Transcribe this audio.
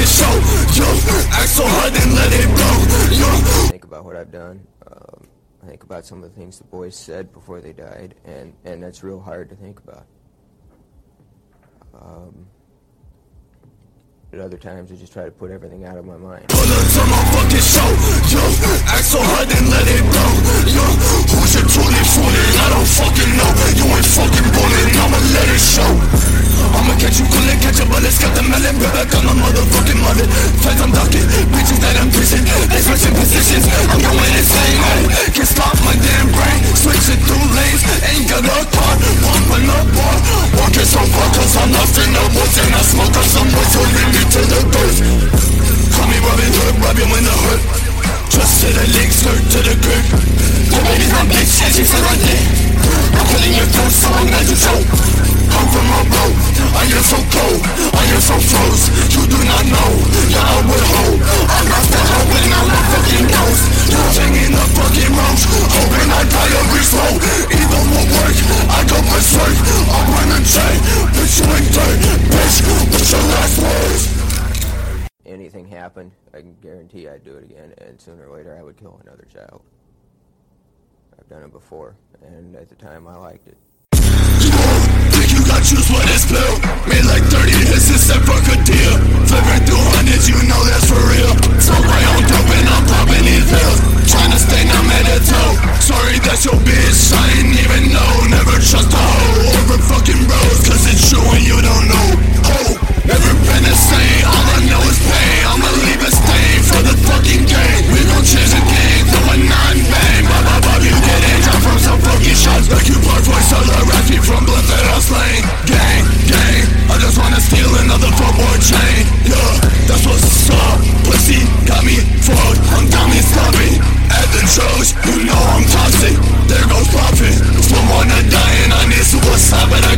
fucking show. Yo, act so hard and let it go. Yo. Think about what I've done. I think about some of the things the boys said before they died, and that's real hard to think about. At other times, I just try to put everything out of my mind. Pull up to my fucking show. Yo, act so hard and let it go. Yo, who's your truly fooling? I don't fucking know. You ain't fucking bullying. I'ma let it show. I'ma catch you coolin', catch your bullets, got the melon, back on my motherfucking mother. Feds I'm ducking, bitches that I'm pissing, they switching positions, I'm going insane, hey. Can't stop my damn brain, switching through lanes, ain't got a car, bumping up bar, walking so far cause I'm lost in the woods, and I smoke up some boys who lead me to the birth. Call me Robin Hood, rob you in the hood, just to the leg, skirt to the grip. Your baby's my bitch, and she's right there. I'm killing your food, so I'm not to choke. I'm from a boat, I am so cold, I am so froze. You do not know, yeah I would hold. I lost the hope when I was fucking ghost. Singing the fucking rose, hoping I die a beast slow. Either will work, I go berserk. I'll run a chain, put you in dirt. Bitch, what's your last words? Anything happened, I can guarantee I'd do it again, and sooner or later I would kill another child. I've done it before, and at the time I liked it. You got juice for this pill. Made like 30 hits except for Kadir. Flipping through hundreds, you know that's for real. So my own dope and I'm popping these pills. Trying to stay numb at a toe. Sorry that's your bitch, I ain't even know. Never trust a hoe over fucking bros, cause it's true and you don't know. Ho, never been the same, all I know is pain. I'ma leave a stain for the fucking game. We gon' change the game to a non-bang. Blah blah blah, you get it, drop from some fucking shots. Like you part voice, all the rap from blood that I slain. Gang, gang, I just wanna steal another football chain. Yeah, that's what's up. Pussy got me fucked, I'm dummy sloppy. At the drugs, you know I'm toxic. There goes profit. Still wanna die and I need suicide, but